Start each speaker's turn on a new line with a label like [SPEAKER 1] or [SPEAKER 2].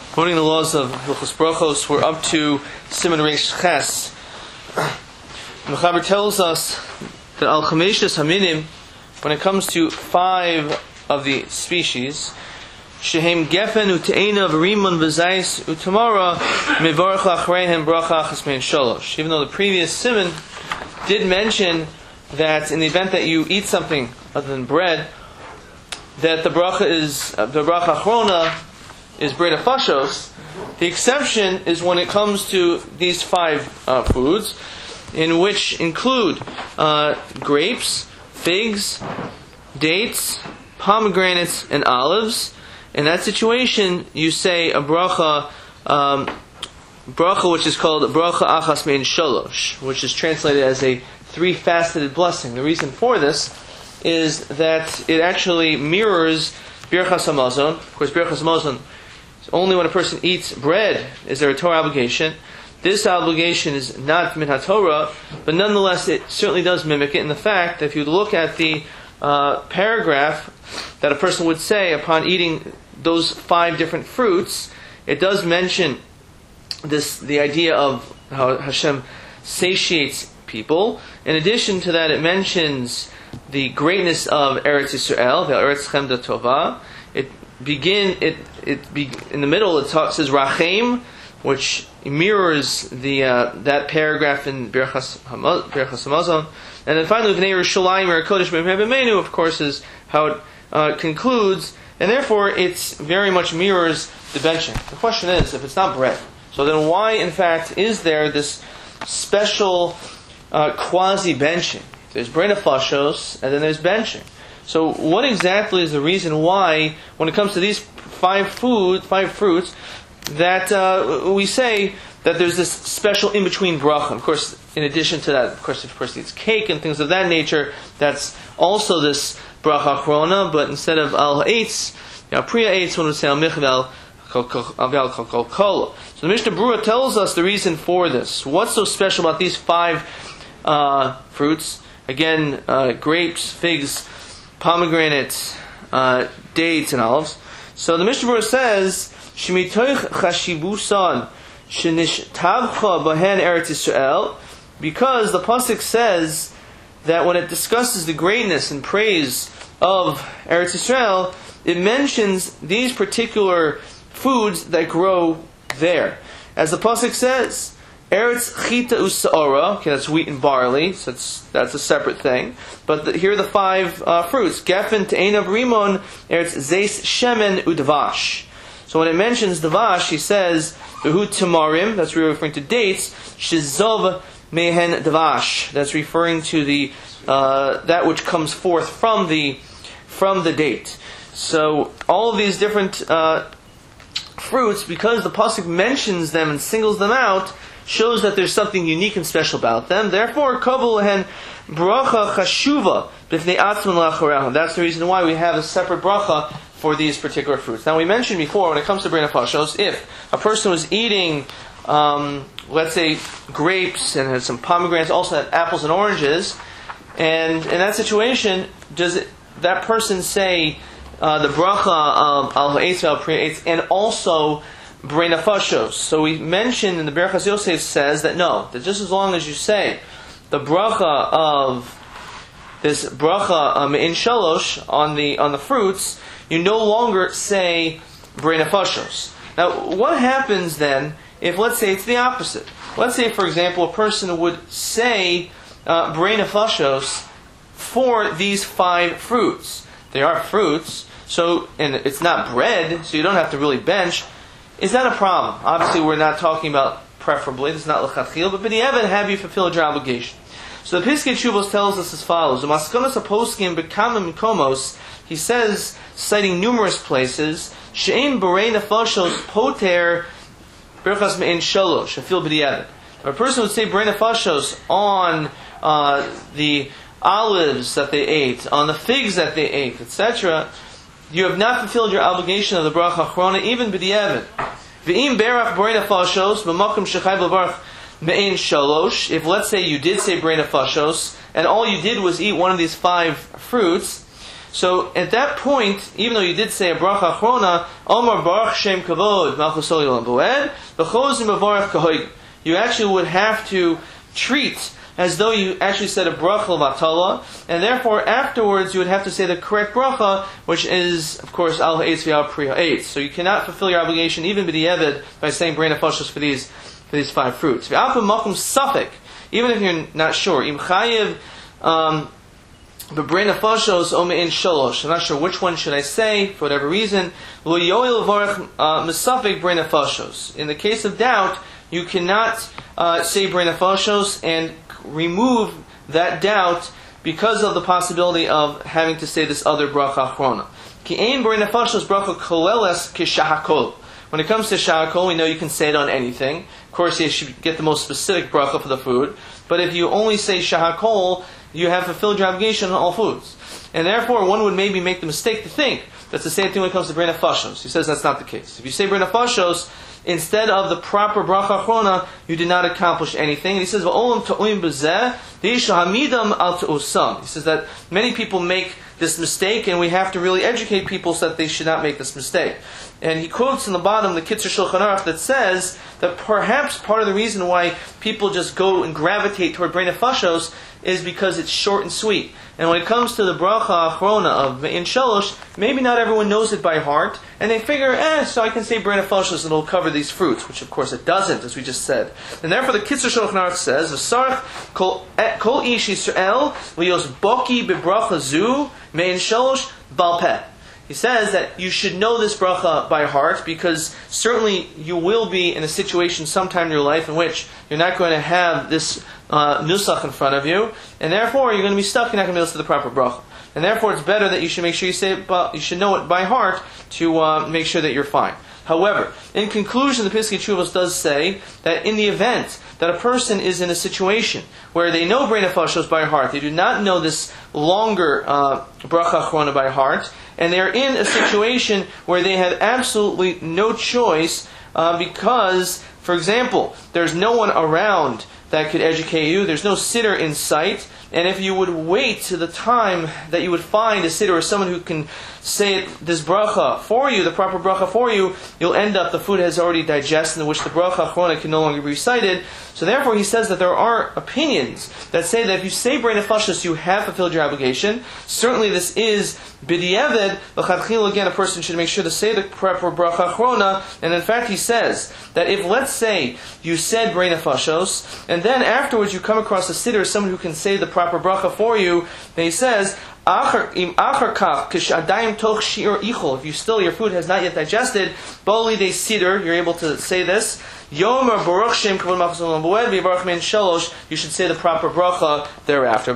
[SPEAKER 1] Quoting the laws of Hilchos Brachos, we're up to Siman Reish Ches. The Mechaber tells us that Al Chameshes Haminim, when it comes to 5 of the species, Shehem Gefen Uteina V'Rimon V'Zais Utamara Mevarach Lachreihem Bracha Chesmein Shalosh. Even though the previous Siman did mention that in the event that you eat something other than bread, that the bracha is the bracha achrona is bread fashos. The exception is when it comes to these 5 foods, in which include grapes, figs, dates, pomegranates, and olives. In that situation, you say a bracha which is called bracha achas mein shalosh, which is translated as a 3-faceted blessing. The reason for this is that it actually mirrors birchas hamazon. Of course, birchas hamazon, only when a person eats bread is there a Torah obligation. This obligation is not min HaTorah, but nonetheless it certainly does mimic it in the fact that if you look at the paragraph that a person would say upon eating those 5 different fruits, it does mention the idea of how Hashem satiates people. In addition to that, it mentions the greatness of Eretz Yisrael, the Eretz Chemda Tova. In the middle it says Rachem, which mirrors that paragraph in Birchas Hamazon. And then finally, V'nei Yerushalayim Kodesh B'Menu, of course, is how it concludes, and therefore it very much mirrors the benching. The question is, if it's not bread, so then why, in fact, is there this special quasi-benching? There's bread fashos, and then there's benching. So what exactly is the reason why, when it comes to these 5 fruits, that we say that there's this special in-between bracha? Of course, in addition to that, of course, if a person eats cake and things of that nature, that's also this bracha achrona, but instead of al ha'etz, priya eitz, one would say al michvel kol kol. So the Mishnah Berurah tells us the reason for this. What's so special about these 5 fruits? Again, grapes, figs, pomegranates, dates, and olives. So the Mishnah Berurah says, Shemitoich chashibusan shenishtabcha bahen Eretz Yisrael, because the pasuk says that when it discusses the greatness and praise of Eretz Yisrael, it mentions these particular foods that grow there. As the pasuk says, Eretz chita u'sa'ora, okay, that's wheat and barley, so that's a separate thing. But here are the 5 fruits: Gefen, Te'enav, Rimon, Eretz zeis, Shemen, Udvash. So when it mentions dvash, he says, Behu Tamarim, that's referring to dates, Shizov Mehen Dvash, that's referring to the that which comes forth from the date. So all of these different fruits, because the pasuk mentions them and singles them out, shows that there's something unique and special about them. Therefore, Kabul Hen Bracha Chashuva B'fnei Atzman La'achorehem. That's the reason why we have a separate bracha for these particular fruits. Now, we mentioned before, when it comes to Brei Nefashos, if a person was eating, let's say, grapes and had some pomegranates, also had apples and oranges, and in that situation, does that person say the bracha of Al Ha'etz Al Pri Eitz and also Brei Nefashos? So we mentioned in the Berachas Yosef says that no, that just as long as you say the bracha of this bracha in shalosh on the fruits, you no longer say Brei Nefashos. Now, what happens then if, let's say, it's the opposite? Let's say, for example, a person would say Brei Nefashos for these 5 fruits. They are fruits, and it's not bread, so you don't have to really bench. Is that a problem? Obviously, we're not talking about preferably. This is not l'chadchil, but b'di'evet, have you fulfilled your obligation? So the Piskei Teshuvos tells us as follows: U'maskonos haposkim b'kama mikomos. He says, citing numerous places, she'ein Brei Nefashos poter birchas me'en shalosh afil b'di'evet. A person would say Brei Nefashos on the olives that they ate, on the figs that they ate, etc. You have not fulfilled your obligation of the bracha achrona, even b'di'evet. V'im berach Brei Nefashos b'makom shechayv l'barach me'en shalosh. If, let's say, you did say Brei Nefashos, and all you did was eat one of these 5 fruits, So at that point, even though you did say a bracha achrona, Omar Baruch Shem Kavod Malchus Olam Boed, V'chozim Bavarach Kahoig, you actually would have to treat as though you actually said a bracha l'matala, and therefore afterwards you would have to say the correct bracha, which is, of course, al ha'etz v'al pri ha'etz. So you cannot fulfill your obligation even b'di'evid by saying brain nefashos for these 5 fruits. V'al makom safek, even if you're not sure, im chayiv b'brain nefashos o me'in shalosh. I'm not sure which one should I say for whatever reason. Lo yoel v'arach misafek brain nefashos. In the case of doubt, you cannot say brain nefashos and remove that doubt because of the possibility of having to say this other bracha achrona. Ki ein brain nefashos bracha koleles k'shahakol. When it comes to shahakol, we know you can say it on anything. Of course, you should get the most specific bracha for the food. But if you only say shahakol, you have fulfilled your obligation on all foods. And therefore, one would maybe make the mistake to think that's the same thing when it comes to brain nefashos. He says that's not the case. If you say brain nefashos, instead of the proper bracha achrona, you did not accomplish anything. And he says, "Va'olam ta'uim b'zeh, v'yisha hamidam al ta'usam." He says that many people make this mistake, and we have to really educate people so that they should not make this mistake. And he quotes in the bottom the Kitzur Shulchan Aruch that says that perhaps part of the reason why people just go and gravitate toward brain nefashos is because it's short and sweet. And when it comes to the bracha achrona of Me'in Shalosh, maybe not everyone knows it by heart, and they figure, so I can say brain nefashos and it'll cover these fruits, which of course it doesn't, as we just said. And therefore the Kitzur Shulchan Aruch says, "V'sarach kol ish Yisrael v'yos boki bebracha zu Me'in Shalosh bal peh." He says that you should know this bracha by heart because certainly you will be in a situation sometime in your life in which you're not going to have this nusach in front of you, and therefore you're going to be stuck. You're not going to be able to say the proper bracha, and therefore it's better that you should make sure you say it. But you should know it by heart to make sure that you're fine. However, in conclusion, the Piskei Teshuvos does say that in the event that a person is in a situation where they know brain nefashos by heart, they do not know this longer bracha achrona by heart, and they're in a situation where they have absolutely no choice because, for example, there's no one around that could educate you, there's no sitter in sight, and if you would wait to the time that you would find a sitter or someone who can say this bracha for you, the proper bracha for you, you'll end up, the food has already digested, in which the bracha achrona can no longer be recited. So therefore he says that there are opinions that say that if you say brain nefashos, you have fulfilled your obligation. Certainly this is b'di'eved, l'chadchil, again, a person should make sure to say the proper bracha achrona, and in fact he says that if, let's say, you said brain nefashos, and then afterwards you come across a sitter, someone who can say the proper bracha for you, then he says, if you still, your food has not yet digested, boli de siddur, you're able to say this. Yomer Baruch Shem Kavod Malchus Olam Boed V'Yivarach Me'in Shalosh. You should say the proper bracha thereafter.